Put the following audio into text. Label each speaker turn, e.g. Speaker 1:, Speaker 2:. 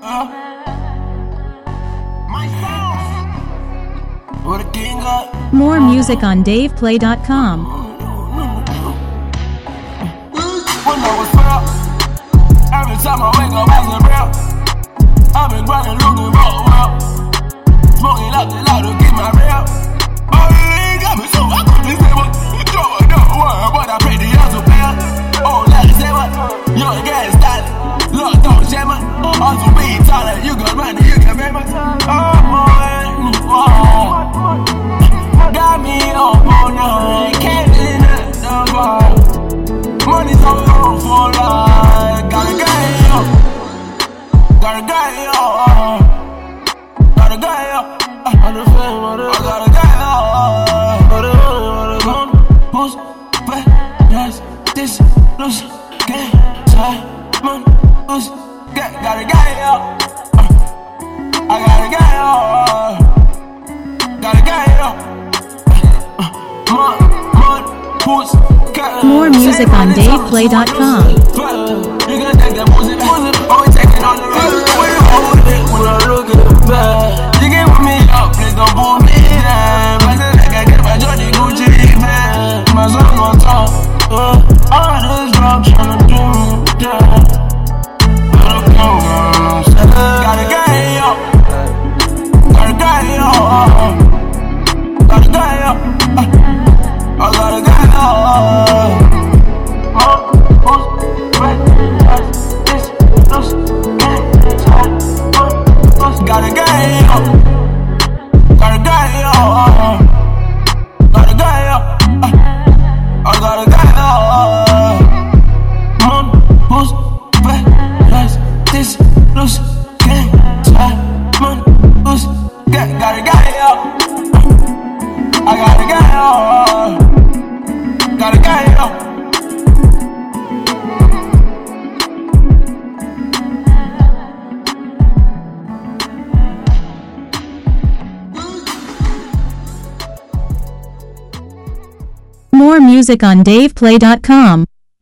Speaker 1: More music on DavePlay.com.
Speaker 2: Every time I wake up, I get real. I've been grinding, looking well. Smoking up the loud to get my real. Oh, you got me so I couldn't say what. You throw it down, but I pay the odds to pay. Oh, let us say what. You're a gas style. Look, don't shame it. Also be taller. You got money, you can pay me. Oh, got me up all night. Can't live the bar. Money's all over for life. Gotta get it up. Gotta get it up. Gotta get it up. I gotta get it up. Who's back? Yes, this lose. Get Simon. Who's gotta get it up. I gotta get it up. Gotta get it up.
Speaker 1: More music on DavePlay.com.
Speaker 2: You can take that music, always taking on the road. When you hold it, when I look at the back, you can put me up, please don't pull me down. I said like I get my Johnny Gucci, man. My song on top, all this drop tryna do me down. Gotta go, gotta get it up. Gotta get it up. Gotta get it up. I gotta get it up. Gotta get it up. Gotta get it up. Gotta get it up. I gotta get it up. Mom, who's back? Let's this loose gang. Simon, who's gotta get it up. I gotta get it up. Gotta get it up.
Speaker 1: More music on DavePlay.com.